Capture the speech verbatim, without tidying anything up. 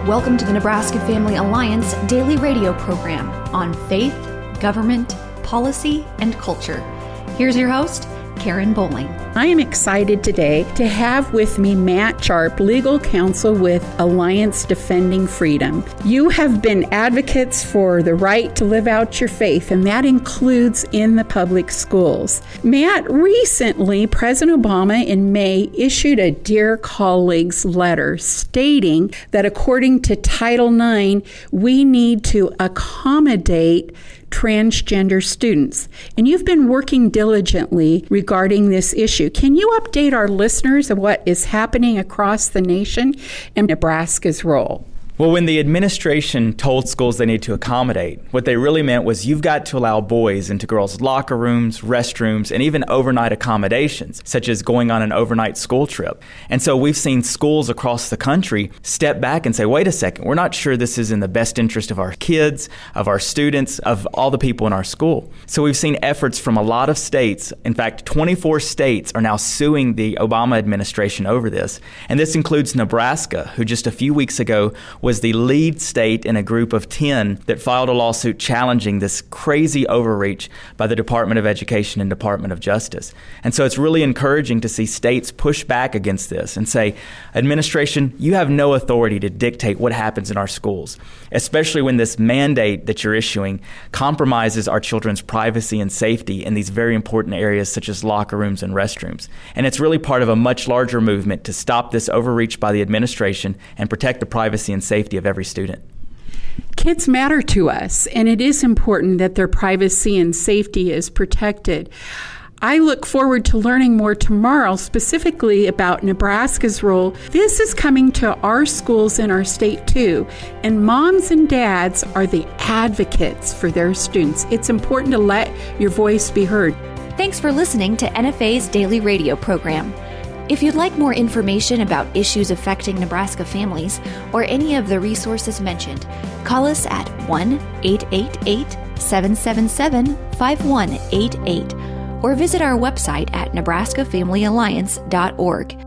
Welcome to the Nebraska Family Alliance daily radio program on faith, government, policy, and culture. Here's your host, Karen Bowling. I am excited today to have with me Matt Sharp, legal counsel with Alliance Defending Freedom. You have been advocates for the right to live out your faith, and that includes in the public schools. Matt, recently, President Obama in May issued a Dear Colleagues letter stating that according to Title nine, we need to accommodate transgender students. And you've been working diligently regarding this issue. Can you update our listeners of what is happening across the nation and Nebraska's role? Well, when the administration told schools they need to accommodate, what they really meant was you've got to allow boys into girls' locker rooms, restrooms, and even overnight accommodations, such as going on an overnight school trip. And so we've seen schools across the country step back and say, wait a second, we're not sure this is in the best interest of our kids, of our students, of all the people in our school. So we've seen efforts from a lot of states. In fact, twenty-four states are now suing the Obama administration over this. And this includes Nebraska, who just a few weeks ago was the lead state in a group of ten that filed a lawsuit challenging this crazy overreach by the Department of Education and Department of Justice. And so it's really encouraging to see states push back against this and say, administration, you have no authority to dictate what happens in our schools, especially when this mandate that you're issuing compromises our children's privacy and safety in these very important areas such as locker rooms and restrooms. And it's really part of a much larger movement to stop this overreach by the administration and protect the privacy and safety of every student. Kids matter to us, and it is important that their privacy and safety is protected. I look forward to learning more tomorrow, specifically about Nebraska's role. This is coming to our schools in our state too, and moms and dads are the advocates for their students. It's important to let your voice be heard. Thanks for listening to N F A's daily radio program. If you'd like more information about issues affecting Nebraska families or any of the resources mentioned, call us at one eight eight eight, seven seven seven, five one eight eight or visit our website at nebraska family alliance dot org.